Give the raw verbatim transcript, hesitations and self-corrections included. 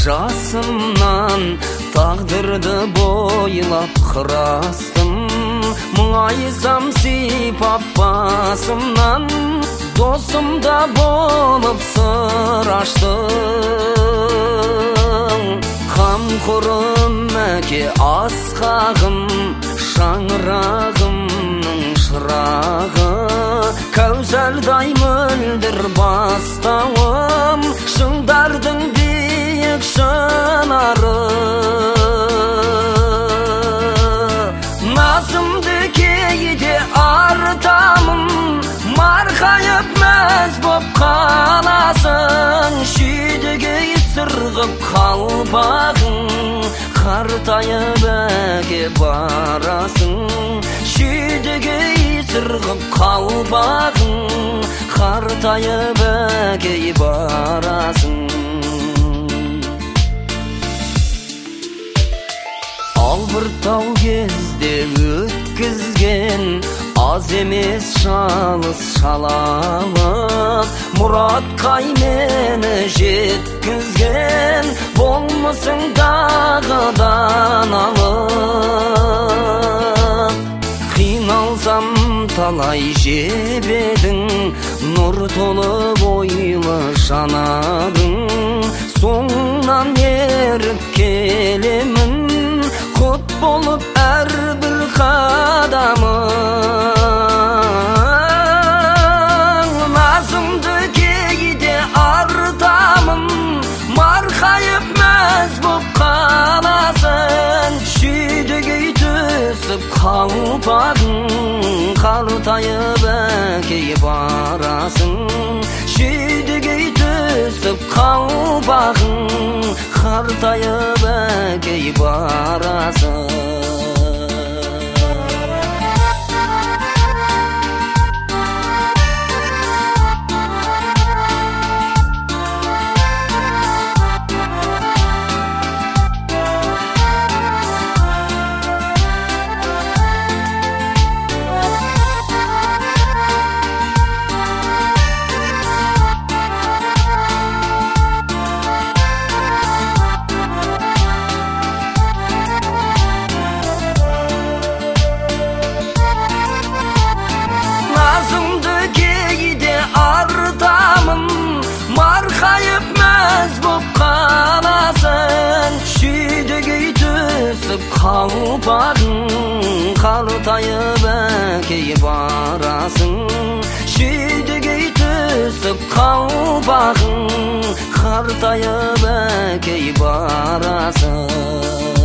жасымнан тағдырды бойлап қырастым, мұңайсам сипап басымнан, досымда болып сыр аштың. Қамқорым әке асқағым, шаңырағымның шырағы, кәусардай мөлдір бастауым, шыңдардың биік шынары. Назымды кейде артамын, марқайып мәз боп қаласың, шүйдеге сырғып қалпағың, қартайып әке барасың. Шүйдеге сырғып қалпағың, қартайып әке барасың. Албыртау кезде өткізген аз емес шалыс шалалық, мұратқа мені жеткізген, болмысың дағыдан алып. Қиналсам талай жебедің, нұр толып ойлы жанарың, соңынан еріп келемін, құт болып әрбір қадамың. Назымды кейде артамын, марқайып мәз боп қаласың, шүйдеге түсіп қалпағың, қартайып әке барасың. Шүйдеге түсіп қалпағың, қартайып әке барасың. Марқайып мәз боп қаласың, шүйдеге түсіп қалпағың, қартайып әке барасың. Шүйдеге түсіп қалпағың, қартайып әке барасың.